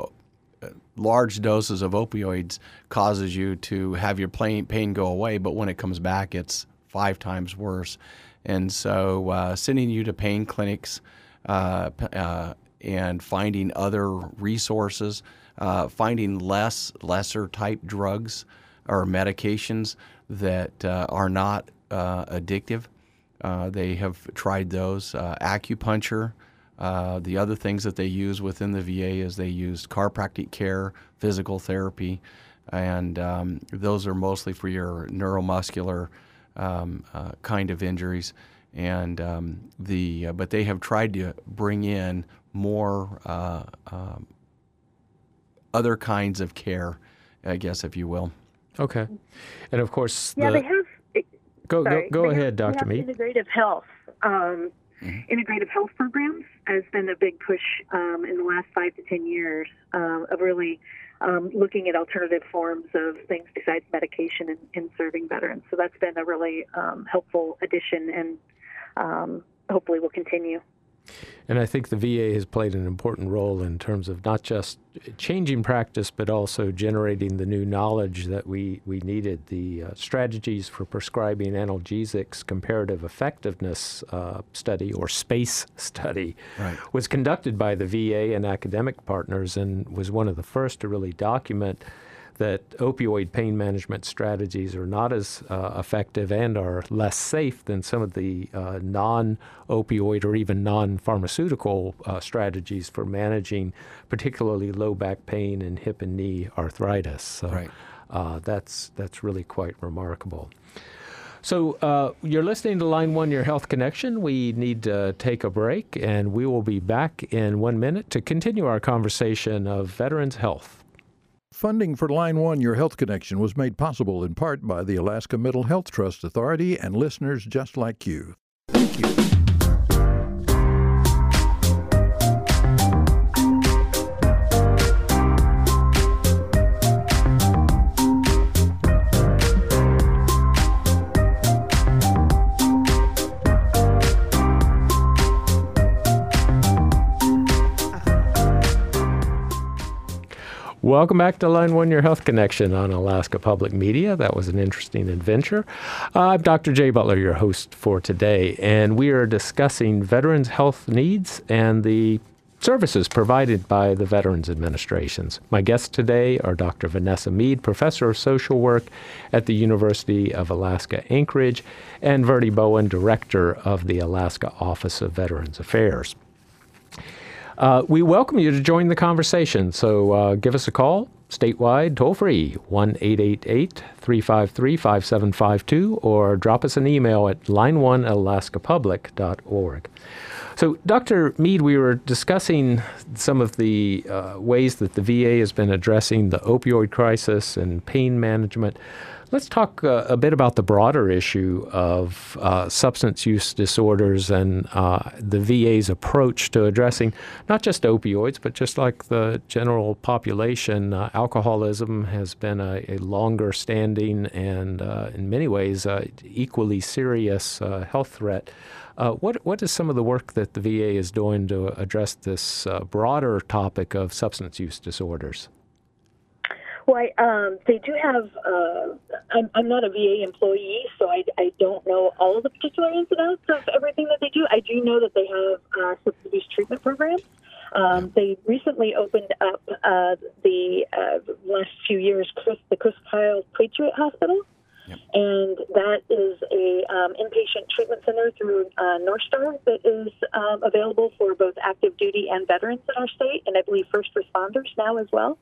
uh, large doses of opioids causes you to have your pain pain go away, but when it comes back, it's five times worse, and so uh, sending you to pain clinics. Uh, uh, and finding other resources, uh, finding less lesser type drugs or medications that uh, are not uh, addictive. Uh, they have tried those. Uh, acupuncture. Uh, the other things that they use within the V A is they use chiropractic care, physical therapy, and um, those are mostly for your neuromuscular um, uh, kind of injuries. And um, the uh, but they have tried to bring in more uh, um, other kinds of care, I guess, if you will. Okay, and of course, yeah, the, they have. Go sorry, go go they ahead, have, Doctor Mead. Integrative health. Um, mm-hmm. Integrative health programs has been a big push um, in the last five to ten years um, of really um, looking at alternative forms of things besides medication in, in serving veterans. So that's been a really um, helpful addition, and um, hopefully will continue. And I think the V A has played an important role in terms of not just changing practice, but also generating the new knowledge that we, we needed. The uh, strategies for prescribing analgesics comparative effectiveness uh, study, or SPACE study, right. was conducted by the V A and academic partners, and was one of the first to really document that opioid pain management strategies are not as uh, effective and are less safe than some of the uh, non-opioid or even non-pharmaceutical uh, strategies for managing particularly low back pain and hip and knee arthritis. So Right. uh, that's that's really quite remarkable. So uh, you're listening to Line One, Your Health Connection. We need to take a break, and we will be back in one minute to continue our conversation of veterans' health. Funding for Line One, Your Health Connection was made possible in part by the Alaska Mental Health Trust Authority and listeners just like you. Thank you. Welcome back to Line One, Your Health Connection on Alaska Public Media. That was an interesting adventure. Uh, I'm Doctor Jay Butler, your host for today, and we are discussing veterans' health needs and the services provided by the Veterans Administrations. My guests today are Doctor Vanessa Mead, Professor of Social Work at the University of Alaska Anchorage, and Verdi Bowen, Director of the Alaska Office of Veterans Affairs. Uh, we welcome you to join the conversation, so uh, give us a call, statewide, toll-free, one eight eight eight, three five three, five seven five two, or drop us an email at line one alaska public dot org. So, Doctor Mead, we were discussing some of the uh, ways that the V A has been addressing the opioid crisis and pain management. Let's talk uh, a bit about the broader issue of uh, substance use disorders and uh, the V A's approach to addressing not just opioids, but just like the general population. Uh, alcoholism has been a, a longer standing and uh, in many ways uh, equally serious uh, health threat. Uh, what what is some of the work that the V A is doing to address this uh, broader topic of substance use disorders? Well, I, um, they do have, uh, I'm, I'm not a V A employee, so I, I don't know all of the particular ins and outs of everything that they do. I do know that they have uh, substance abuse treatment programs. Um, they recently opened up uh, the uh, last few years, Chris, the Chris Kyle Patriot Hospital. Yep. And that is a um, inpatient treatment center through uh, North Star that is um, available for both active duty and veterans in our state, and I believe first responders now as well.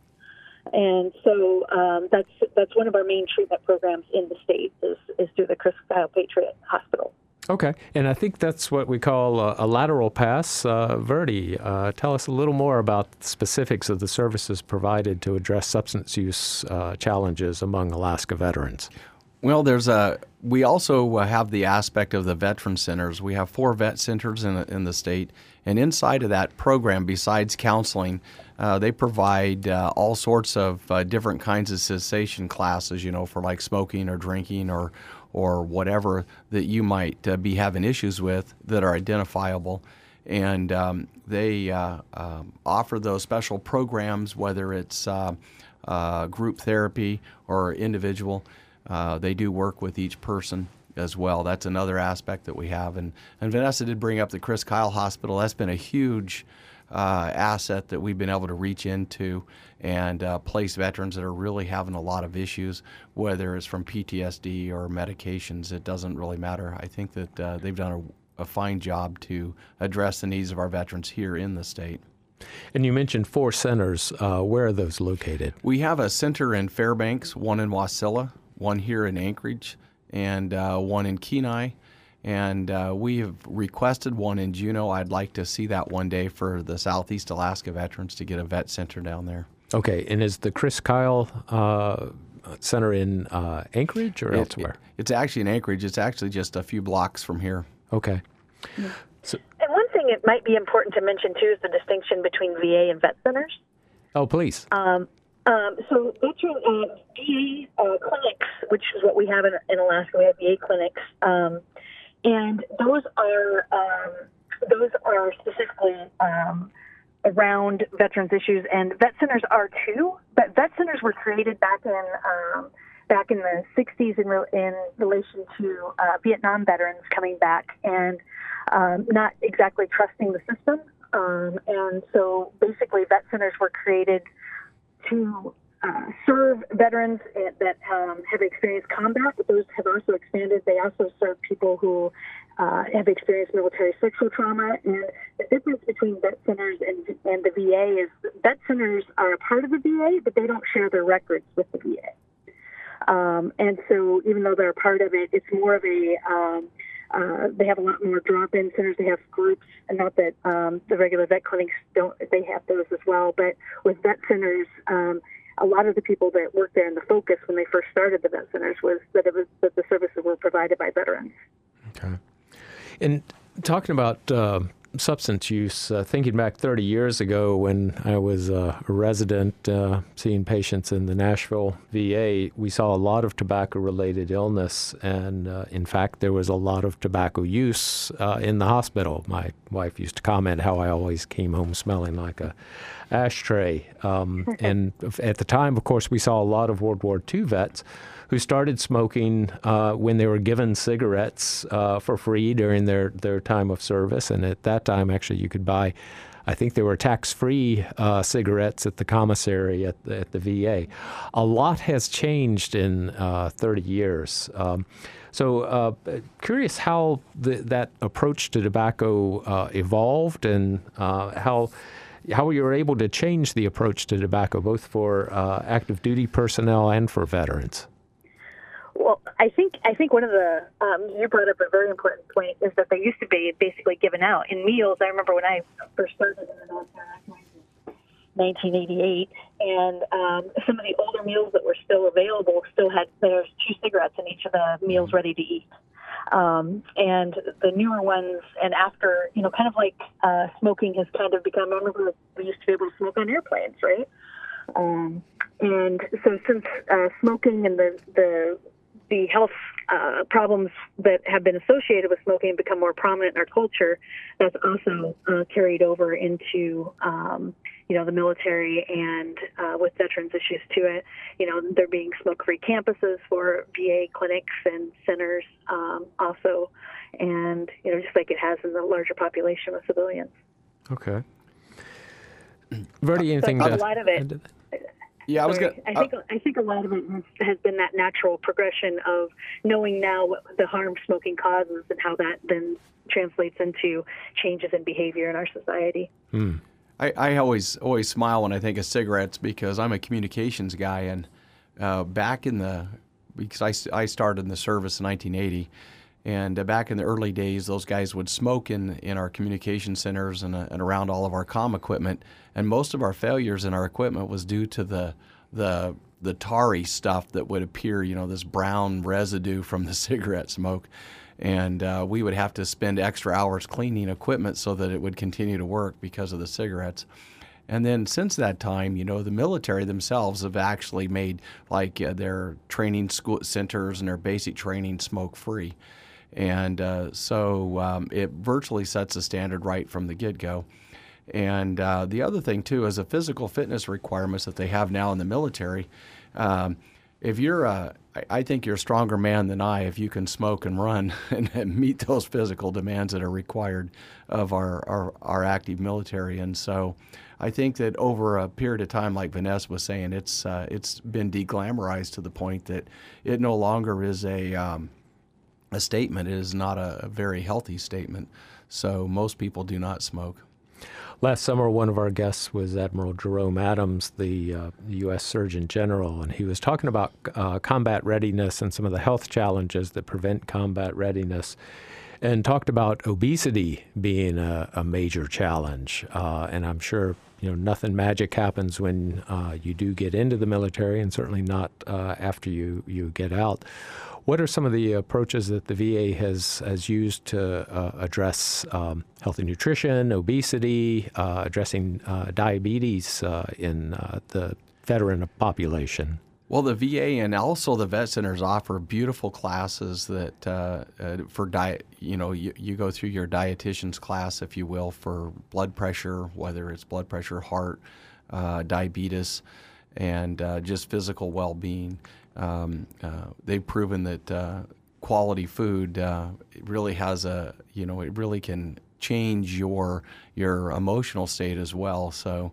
And so um, that's that's one of our main treatment programs in the state is, is through the Chris Kyle Patriot Hospital. Okay, and I think that's what we call a, a lateral pass. Uh, Verdi, uh, tell us a little more about the specifics of the services provided to address substance use uh, challenges among Alaska veterans. Well, there's a. We also have the aspect of the veteran centers. We have four vet centers in the, in the state, and inside of that program, besides counseling, uh, they provide uh, all sorts of uh, different kinds of cessation classes. You know, for like smoking or drinking or or whatever that you might uh, be having issues with that are identifiable, and um, they uh, uh, offer those special programs, whether it's uh, uh, group therapy or individual. Uh, they do work with each person as well. That's another aspect that we have. And, and Vanessa did bring up the Chris Kyle Hospital. That's been a huge uh, asset that we've been able to reach into and uh, place veterans that are really having a lot of issues, whether it's from P T S D or medications. It doesn't really matter. I think that uh, they've done a, a fine job to address the needs of our veterans here in the state. And you mentioned four centers. Uh, where are those located? We have a center in Fairbanks, one in Wasilla, one here in Anchorage, and uh, one in Kenai. And uh, we have requested one in Juneau. I'd like to see that one day for the Southeast Alaska veterans to get a vet center down there. Okay, and is the Chris Kyle uh, Center in uh, Anchorage or it, elsewhere? It, it's actually in Anchorage. It's actually just a few blocks from here. Okay. Yeah. So, and one thing it might be important to mention, too, is the distinction between V A and vet centers. Oh, please. Um, Um, so veteran uh, V A uh, clinics, which is what we have in, in Alaska, we have V A clinics, um, and those are um, those are specifically um, around veterans issues, and vet centers are too. But vet centers were created back in um, back in the sixties in, re- in relation to uh, Vietnam veterans coming back and um, not exactly trusting the system, um, and so basically vet centers were created to uh, serve veterans that um, have experienced combat, but those have also expanded. They also serve people who uh, have experienced military sexual trauma. And the difference between vet centers and, and the V A is vet centers are a part of the V A, but they don't share their records with the V A. Um, and so even though they're a part of it, it's more of a, um, uh, they have a lot more drop-in centers. They have groups, and not that um, the regular vet clinics don't, they have those as well. But with vet centers, um, a lot of the people that worked there, and the focus when they first started the vet centers was that it was that the services were provided by veterans. Okay. And talking about uh, substance use, uh, thinking back thirty years ago when I was uh, a resident uh, seeing patients in the Nashville V A, we saw a lot of tobacco-related illness, and uh, in fact, there was a lot of tobacco use uh, in the hospital. My wife used to comment how I always came home smelling like a ashtray. Um, and at the time, of course, we saw a lot of World War Two vets who started smoking uh, when they were given cigarettes uh, for free during their, their time of service. And at that time, actually, you could buy, I think there were tax-free uh, cigarettes at the commissary at the, at the V A. A lot has changed in uh, thirty years. Um, so uh, curious how the, that approach to tobacco uh, evolved, and uh, how how you were able to change the approach to tobacco, both for uh, active duty personnel and for veterans. Well, I think I think one of the um, you brought up a very important point is that they used to be basically given out in meals. I remember when I first started in the military in nineteen eighty-eight, and um, some of the older meals that were still available still had there's two cigarettes in each of the meals ready to eat. Um, and the newer ones, and after, you know, kind of like uh, smoking has kind of become, I remember we used to be able to smoke on airplanes, right? Um, and so since uh, smoking and the, the, the health uh, problems that have been associated with smoking become more prominent in our culture, that's also uh, carried over into, um, you know, the military and uh, with veterans issues to it. You know, there being smoke-free campuses for V A clinics and centers um, also, and, you know, just like it has in the larger population of civilians. Okay. Verdi, anything so to... a lot of it... Yeah, I was going. I think I think a lot of it has been that natural progression of knowing now what the harm smoking causes and how that then translates into changes in behavior in our society. Hmm. I, I always always smile when I think of cigarettes because I'm a communications guy, and uh, back in the because I, I started in the service in nineteen eighty, and uh, back in the early days, those guys would smoke in, in our communication centers and, uh, and around all of our comm equipment, and most of our failures in our equipment was due to the the the tarry stuff that would appear, you know, this brown residue from the cigarette smoke. And uh, we would have to spend extra hours cleaning equipment so that it would continue to work because of the cigarettes. And then since that time, you know, the military themselves have actually made like uh, their training school centers and their basic training smoke-free. And uh, so um, it virtually sets a standard right from the get-go. And uh, the other thing, too, is the physical fitness requirements that they have now in the military. Um, if you're a, I think you're a stronger man than I if you can smoke and run and, and meet those physical demands that are required of our, our, our active military. And so I think that over a period of time, like Vanessa was saying, it's uh, it's been deglamorized to the point that it no longer is a um, a statement. It is not a, a very healthy statement. So most people do not smoke. Last summer, one of our guests was Admiral Jerome Adams, the uh, U S Surgeon General, and he was talking about uh, combat readiness and some of the health challenges that prevent combat readiness, and talked about obesity being a, a major challenge. Uh, and I'm sure, you know, nothing magic happens when uh, you do get into the military, and certainly not uh, after you, you get out. What are some of the approaches that the V A has, has used to uh, address um, healthy nutrition, obesity, uh, addressing uh, diabetes uh, in uh, the veteran population? Well, the V A and also the vet centers offer beautiful classes that uh, uh, for diet. You know, you, you go through your dietitian's class, if you will, for blood pressure, whether it's blood pressure, heart, uh, diabetes, and uh, just physical well-being. Um, uh, they've proven that uh, quality food uh, it really has a, you know, it really can change your your emotional state as well. So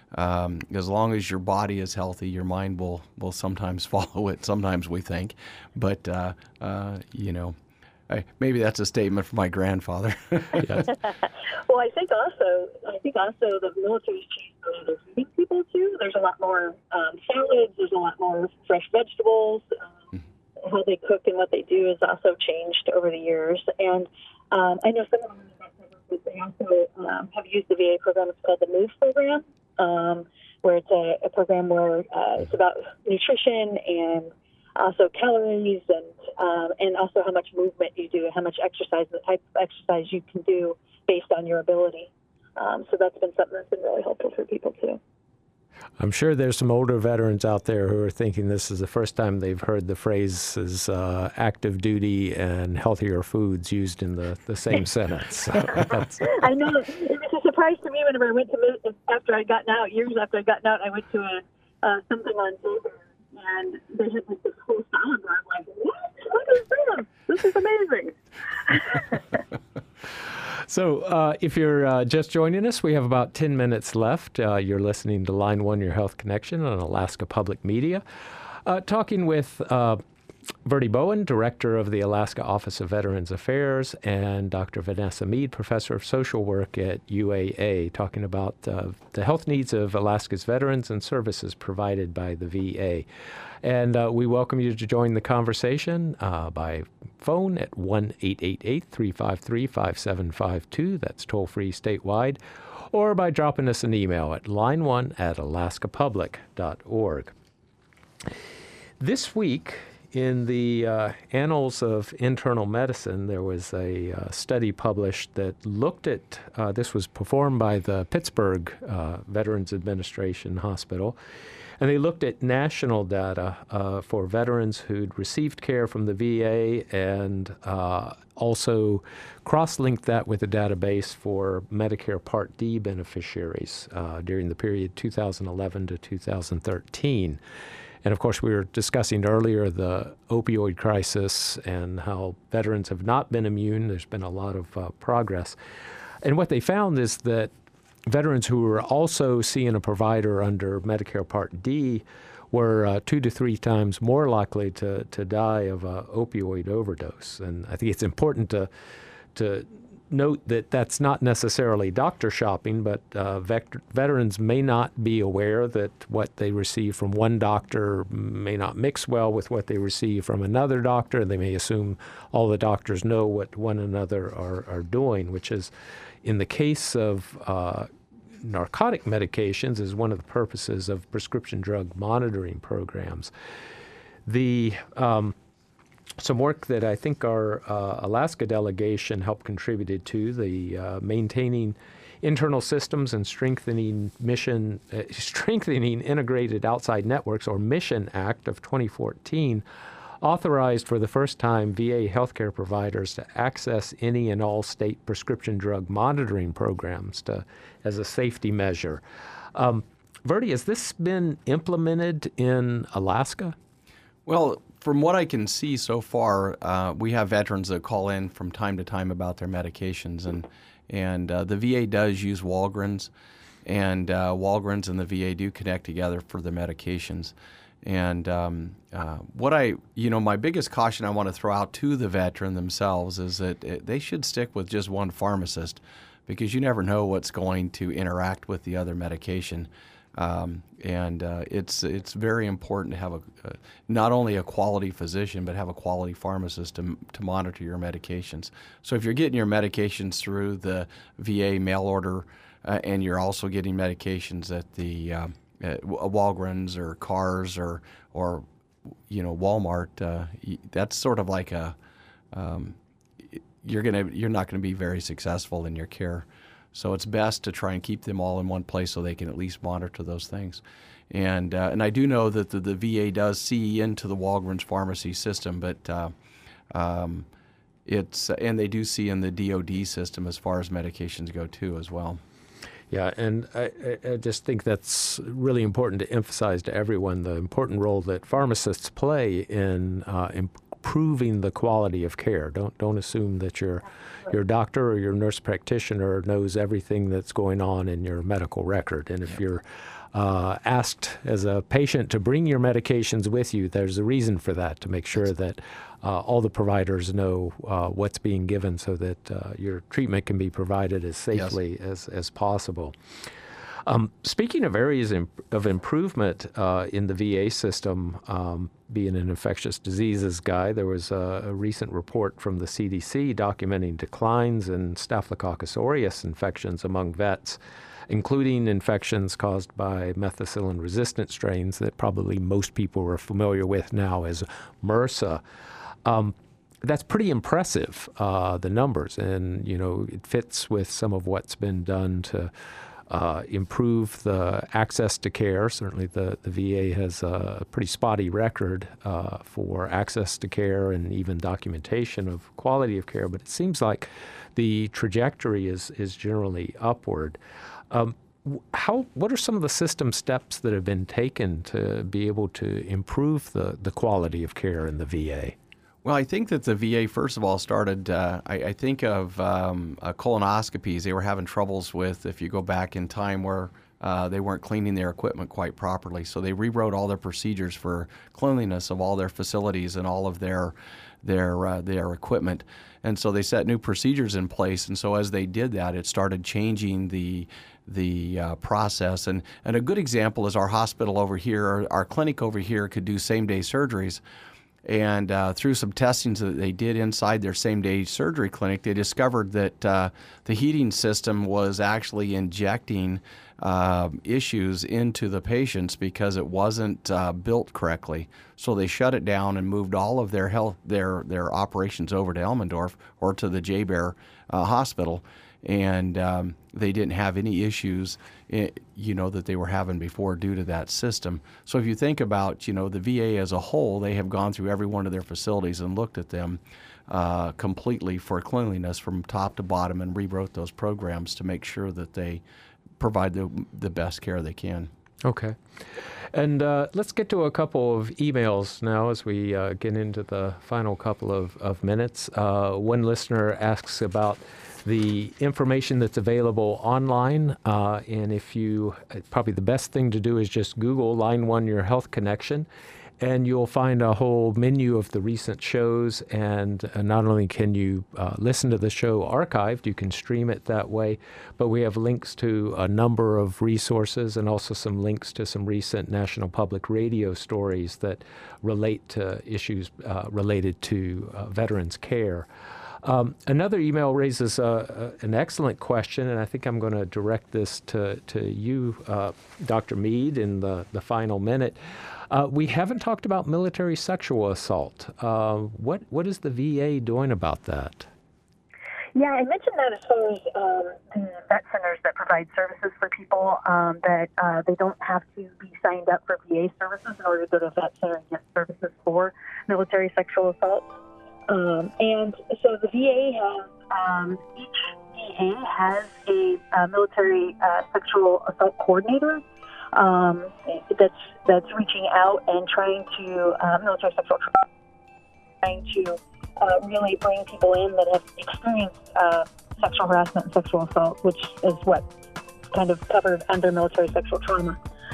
Um, as long as your body is healthy, your mind will, will sometimes follow it. Sometimes we think, but uh, uh, you know, I, maybe that's a statement from my grandfather. Yes. Well, I think also, I think also the military's changed the way they're feeding people too. There's a lot more um, salads. There's a lot more fresh vegetables. Um, how they cook and what they do has also changed over the years. And um, I know some of them but they also um, have used the V A program. It's called the MOVE program, um, where it's a, a program where uh, it's about nutrition and also calories and um, and also how much movement you do, how much exercise, the type of exercise you can do based on your ability. Um, so that's been something that's been really helpful for people too. I'm sure there's some older veterans out there who are thinking this is the first time they've heard the phrases uh, active duty and healthier foods used in the, the same sentence. So I know. It was a surprise to me whenever I went to move, after I'd gotten out, years after I'd gotten out, I went to a uh, something on Zoom, and they had like this whole salad bar. I'm like, what? What is this? This is amazing. So uh, if you're uh, just joining us, we have about ten minutes left. Uh, you're listening to Line One, Your Health Connection on Alaska Public Media. Uh, talking with uh, Verdi Bowen, Director of the Alaska Office of Veterans Affairs, and Doctor Vanessa Mead, Professor of Social Work at U A A, talking about uh, the health needs of Alaska's veterans and services provided by the V A. And uh, we welcome you to join the conversation uh, by phone at one eight eight eight, three five three, five seven five two. That's toll-free statewide. Or by dropping us an email at line one at alaska public dot org. This week, in the uh, Annals of Internal Medicine, there was a uh, study published that looked at, uh, this was performed by the Pittsburgh uh, Veterans Administration Hospital, and they looked at national data uh, for veterans who'd received care from the V A and uh, also cross-linked that with a database for Medicare Part D beneficiaries uh, during the period two thousand eleven to two thousand thirteen. And of course, we were discussing earlier the opioid crisis and how veterans have not been immune. There's been a lot of uh, progress. And what they found is that veterans who were also seeing a provider under Medicare Part D were uh, two to three times more likely to, to die of an opioid overdose. And I think it's important to to note that that's not necessarily doctor shopping, but uh, vect- veterans may not be aware that what they receive from one doctor may not mix well with what they receive from another doctor. They may assume all the doctors know what one another are, are doing, which is, in the case of uh, narcotic medications, is one of the purposes of prescription drug monitoring programs. The um, Some work that I think our uh, Alaska delegation helped contributed to, the uh, maintaining internal systems and strengthening mission, uh, strengthening integrated outside networks, or MISSION Act of twenty fourteen, authorized for the first time V A healthcare providers to access any and all state prescription drug monitoring programs to, as a safety measure. Um, Verdi, has this been implemented in Alaska? Well, from what I can see so far, uh, we have veterans that call in from time to time about their medications, and and uh, the V A does use Walgreens, and uh, Walgreens and the V A do connect together for the medications. And um, uh, what I, you know, my biggest caution I want to throw out to the veteran themselves is that it, they should stick with just one pharmacist, because you never know what's going to interact with the other medication. Um, and uh, it's it's very important to have a, uh, not only a quality physician, but have a quality pharmacist to, to monitor your medications. So if you're getting your medications through the V A mail order, uh, and you're also getting medications at the uh, at Walgreens or Cars or or you know Walmart, uh, that's sort of like a um, you're gonna you're not going to be very successful in your care. So it's best to try and keep them all in one place so they can at least monitor those things. And uh, and I do know that the, the V A does see into the Walgreens pharmacy system, but uh, um, it's and they do see in the D O D system as far as medications go too as well. Yeah, and I, I just think that's really important to emphasize to everyone the important role that pharmacists play in, uh, in improving the quality of care. Don't don't assume that your your doctor or your nurse practitioner knows everything that's going on in your medical record. And if yep. you're uh, asked as a patient to bring your medications with you, there's a reason for that, to make sure that uh, all the providers know uh, what's being given so that uh, your treatment can be provided as safely yes. as, as possible. Um, speaking of areas in, of improvement uh, in the V A system, um, being an infectious diseases guy, there was a, a recent report from the C D C documenting declines in Staphylococcus aureus infections among vets, including infections caused by methicillin-resistant strains that probably most people are familiar with now as MRSA. Um, that's pretty impressive, uh, the numbers, and you know it fits with some of what's been done to Uh, improve the access to care. Certainly the, the V A has a pretty spotty record uh, for access to care and even documentation of quality of care, but it seems like the trajectory is, is generally upward. Um, how, what are some of the system steps that have been taken to be able to improve the, the quality of care in the V A? Well, I think that the V A, first of all, started, uh, I, I think of um, uh, colonoscopies. They were having troubles with, if you go back in time, where uh, they weren't cleaning their equipment quite properly. So they rewrote all their procedures for cleanliness of all their facilities and all of their their uh, their equipment. And so they set new procedures in place. And so as they did that, it started changing the the uh, process. And, and a good example is our hospital over here, our, our clinic over here could do same-day surgeries. And uh, through some testing that they did inside their same-day surgery clinic, they discovered that uh, the heating system was actually injecting uh, issues into the patients because it wasn't uh, built correctly. So they shut it down and moved all of their health, their their operations over to Elmendorf or to the J-Bear uh, Hospital. And um, they didn't have any issues, you know, that they were having before due to that system. So if you think about, you know, the V A as a whole, they have gone through every one of their facilities and looked at them uh, completely for cleanliness from top to bottom and rewrote those programs to make sure that they provide the, the best care they can. Okay. And uh, let's get to a couple of emails now as we uh, get into the final couple of, of minutes. Uh, one listener asks about the information that's available online, uh, and if you, probably the best thing to do is just Google Line One Your Health Connection, and you'll find a whole menu of the recent shows, and uh, not only can you uh, listen to the show archived, you can stream it that way, but we have links to a number of resources and also some links to some recent National Public Radio stories that relate to issues uh, related to uh, veterans' care. Um, another email raises uh, an excellent question, and I think I'm going to direct this to, to you, uh, Doctor Mead, in the, the final minute. Uh, we haven't talked about military sexual assault. Uh, what what is the V A doing about that? Yeah, I mentioned that as far as um, the vet centers that provide services for people, um, that uh, they don't have to be signed up for V A services in order to go to a vet center and get services for military sexual assault. Um, and so the V A has, um, each V A has a, a military uh, sexual assault coordinator um, that's that's reaching out and trying to, uh, military sexual trauma, trying to uh, really bring people in that have experienced uh, sexual harassment and sexual assault, which is what kind of covered under military sexual trauma,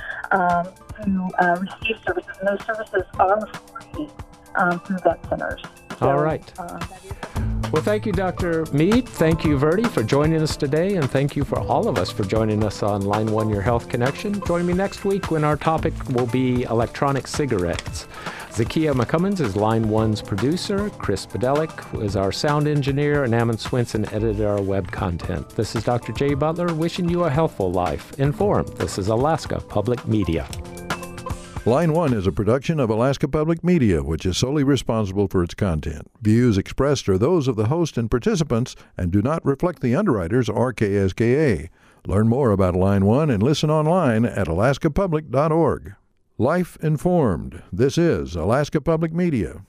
um, to uh, receive services. And those services are free um, through vet centers. So, all right. Uh, well, thank you, Doctor Mead. Thank you, Verdi, for joining us today, and thank you for all of us for joining us on Line One Your Health Connection. Join me next week when our topic will be electronic cigarettes. Zakia McCummins is Line One's producer. Chris Bedelic is our sound engineer, and Ammon Swinson edited our web content. This is Doctor Jay Butler wishing you a healthful life. Informed. This is Alaska Public Media. Line One is a production of Alaska Public Media, which is solely responsible for its content. Views expressed are those of the host and participants and do not reflect the underwriters or K S K A. Learn more about Line One and listen online at alaska public dot org. Life Informed. This is Alaska Public Media.